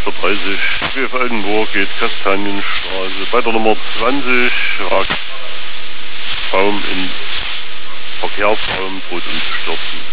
30 BF Altenburg geht Kastanienstraße. Bei der Nummer 20 ragt Baum in Verkehrsraum, droht umzustürzen.